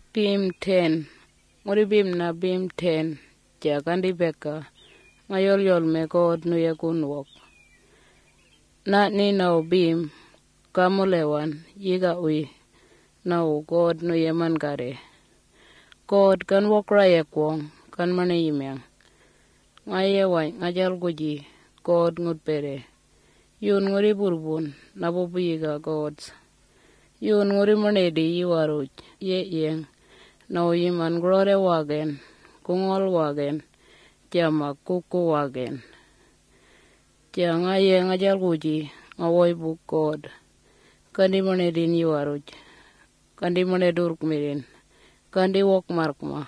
Bim 10. Nguri bim na bim 10. Jakandi beka. Ngayol yol me God nuye kunwok. Na ni na bim. Kamulewan. Yiga ui. Na God nuye man gare. God kan wok raya kwong. Kan mane yimyang. Ngaye wany ngajal guji. God ngut pere. Yun nguri burbun. Nabubu yiga gods. Yun nguri manedi yiwaruj. Ye yeng. Na uyiman grore wagen. Kungol wagen. Jama kuku wagen. Tia ngaye ngajal guji. Ngawoy bu God. Kandi manedin yiwaruj. Kandi manedurk mirin. Kandi wok markma.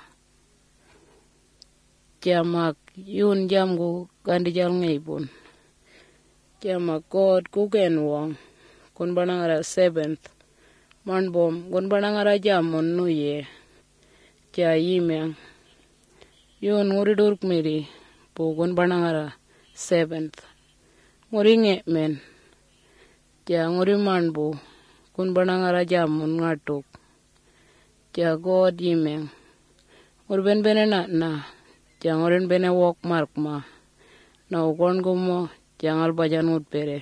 Jamak yun jamgu kandi jal ngaybun. Jamak God kuken wong. Kun banangara 7th. Manbom kun banangara jamun nuye. Jia yimyang. Yun nguri durk miri. Po kun banangara 7th. Nguri men. Jia nguri manbu. Kun banangara jamun ngatuk. Jia God yimyang. Nguri ben bene na. Jangorin bene wok markma. Na ukon gumo jangal bajan ut pere.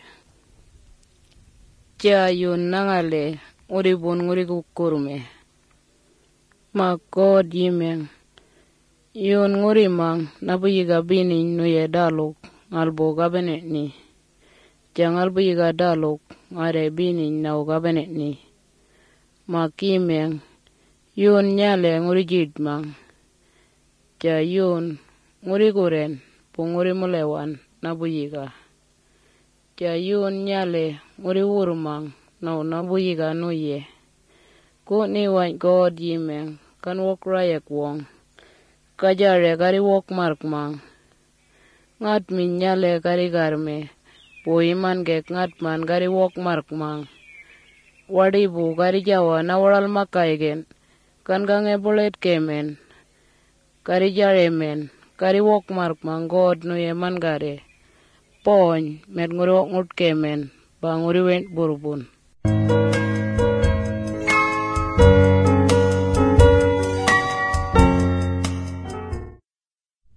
Tia yun nangale nguri bun nguri kukurme. Ma God yimeng. Yun nguri mang nabuyiga bini nuye daluk ngalbo gabene ni. Jangal buyiga daluk ngare bini na ugabene ni. Ma kimeng. Yun nyale nguri jidmang. Tia yun nguri kuren po nguri mulewan nabuyiga. Tia yun nyale nguri urmang na nabuyiga nuye. Ku ni wany God yimeng kan wok raya kwong. Kajare kari wok markmang. Ngat min nyale kari garme. Po iman kek ngat man kari wok markmang. Wadibu kari jawa na waral makaigen. Kan gange bulet kemen. Kari jare men. Kari wok markmang God nuye man gare. Pony met nguri wok ngut kemen. Ba nguri went burbun.